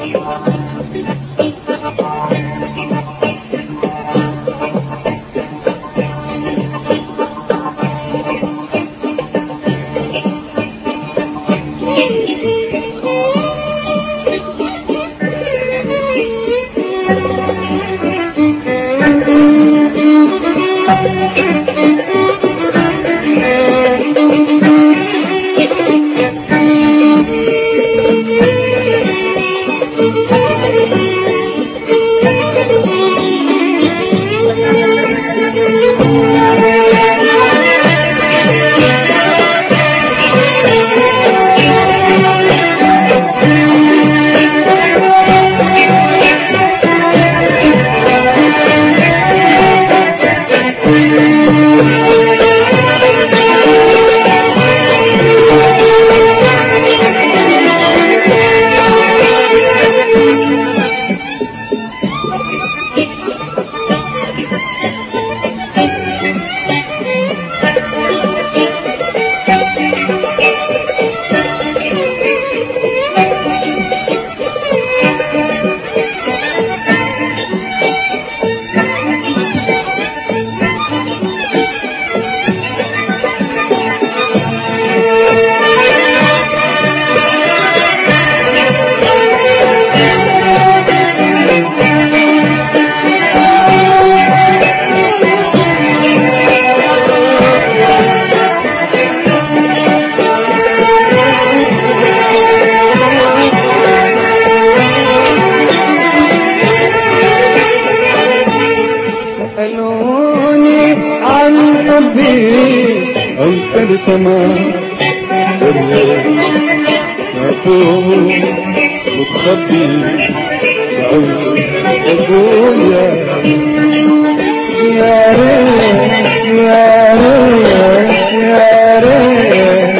انت تمام مفهوم متخبي اقول يا ريت يا ريت يا ريت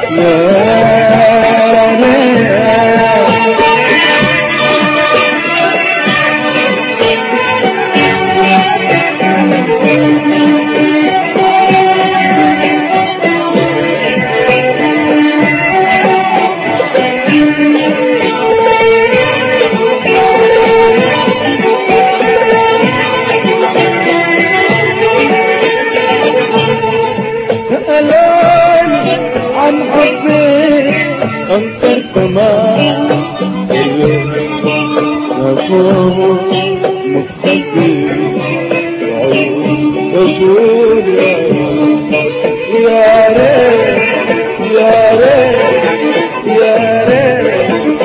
عن حبك انت تمام مفهوم متخبي اقول يا ريت يا ريت يا ريت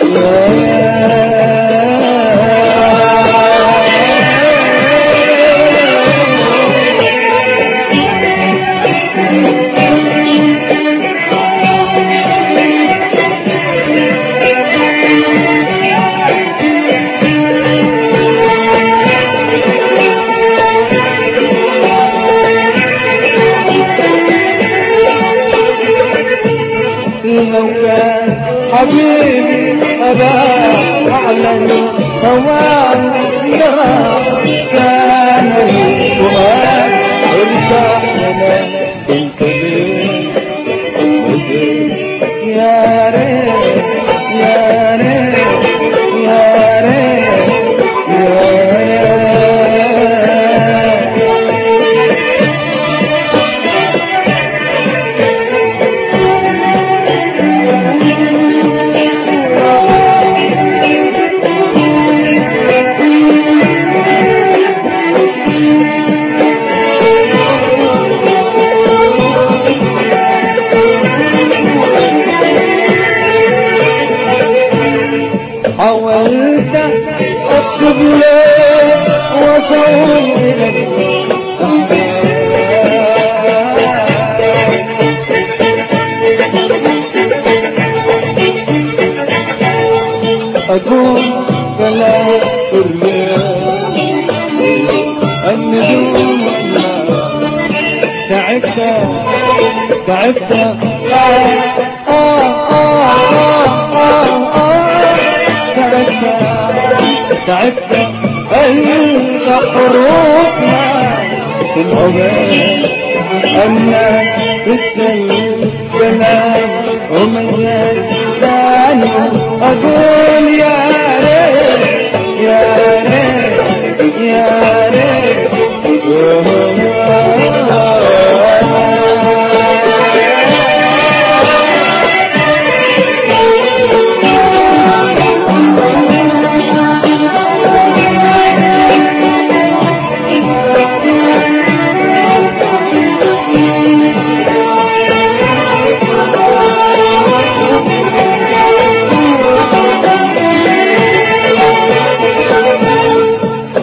لو كان حبيبي أبا أعلن هواه كان الفؤاد ارتاح لنا انت يا ريت يا ريت يا ريت حاولت اكتب لك واسوي لك اقول كلام الرياض النجوم تعبت تعبت تعبت أنت حروفنا في العباد أنا الكلام ومن ثاني أقول يا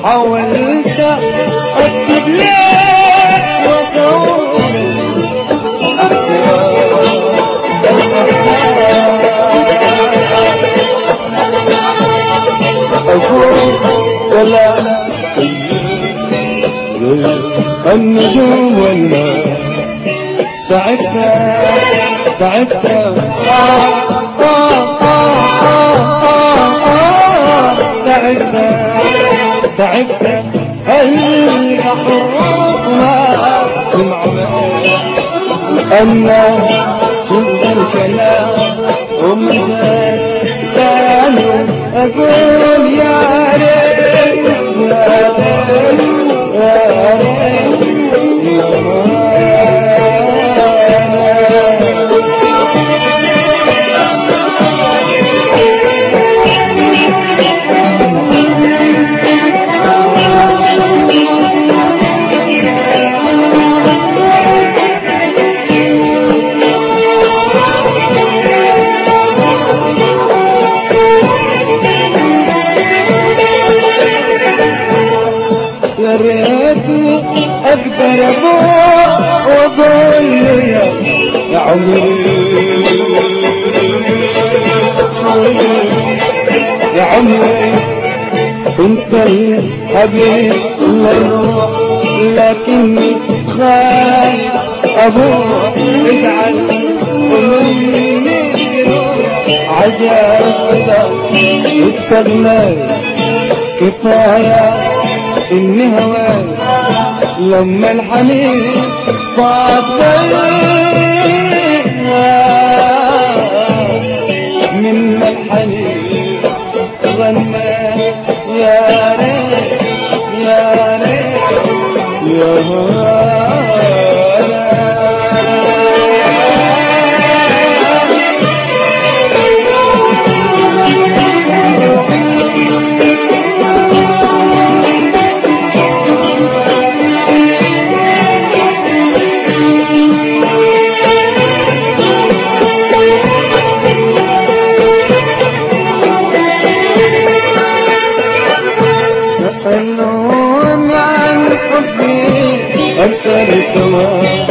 حاولت اكتب لك وطول اقول كلام النجوم والماء تعبت تعبت تعبت تعبت الحروف ما سمعوا أما كل الكلام كانوا أقول يا ريت يا ريت يا ريت يا ريتني اقدر ابوح واقول يا عمري يا عمري كنت الحبيب للروح لكني خايف ابوح ازعل ومني عجب استغنيت كفايه إني هواي لما الحنين من الحنين غنى يا ريت يا ريت يا يسألون عن حبي أكثر سواء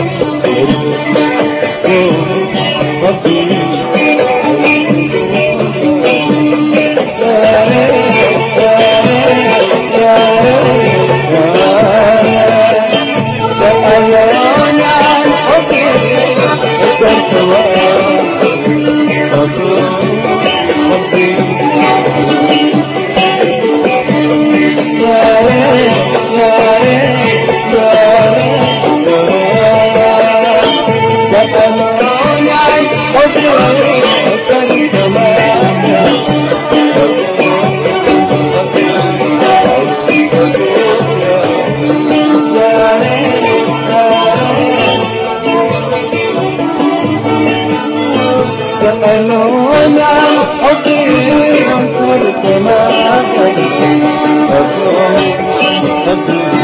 يسألون عن حبي وصرت ما أدري